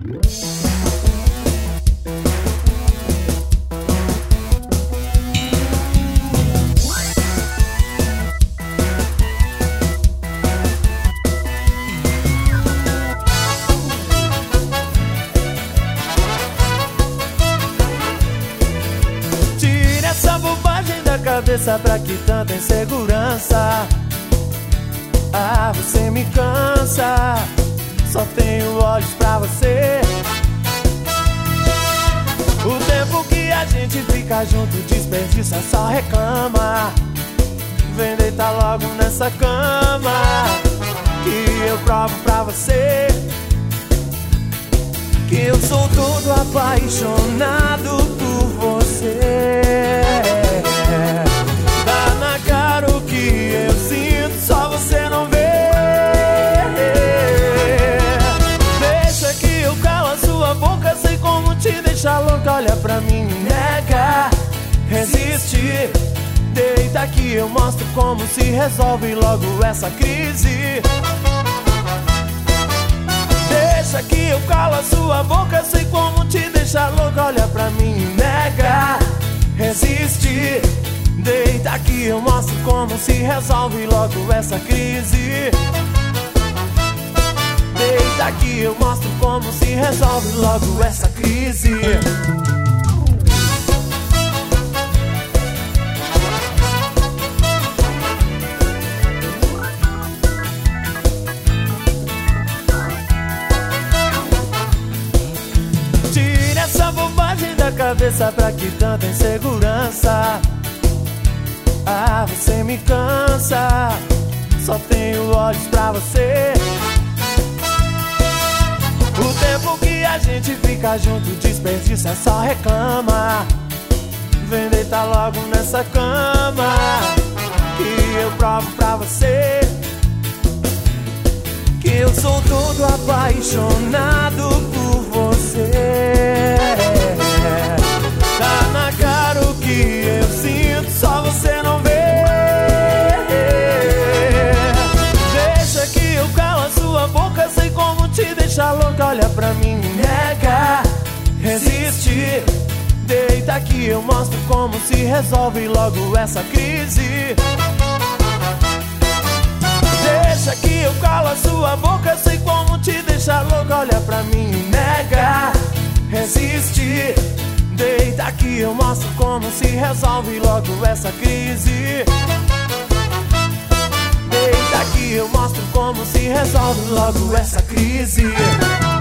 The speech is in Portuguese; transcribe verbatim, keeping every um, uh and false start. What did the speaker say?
Essa bobagem da cabeça, pra que tanta insegurança? Ah, você me cansa. Só tenho olhos pra você. O tempo que a gente fica junto desperdiça, só reclama. Vem deitar logo nessa cama, que eu provo pra você que eu sou todo apaixonado por você. Tá na cara o que eu sinto, só você não vê. Deixa que eu calo a sua boca, sei como te deixar louca. Olha pra mim, me nega, resiste. Deita que eu mostro como se resolve logo essa crise. Deixa que eu calo a sua boca, sei como te deixar louca. Olha pra mim, nega, resiste. Deita que eu mostro como se resolve logo essa crise. Deita que eu mostro como se resolve logo essa crise. Essa bobagem da cabeça, pra que tanta insegurança? Ah, você me cansa. Só tenho olhos pra você. O tempo que a gente fica junto desperdiça, só reclama. Vem deitar logo nessa cama, que eu provo pra você que eu sou todo apaixonado por você. Tá na cara o que eu sinto, só você não vê. Deixa que eu calo a sua boca, sei como te deixar louca. Olha pra mim, nega, resiste. Deita que eu mostro como se resolve logo essa crise. Deixa que eu calo a sua boca, sei como te deixar louca. Olha pra mim, nega, resiste. Deita que eu mostro como se resolve logo essa crise. Deita que eu mostro como se resolve logo essa crise.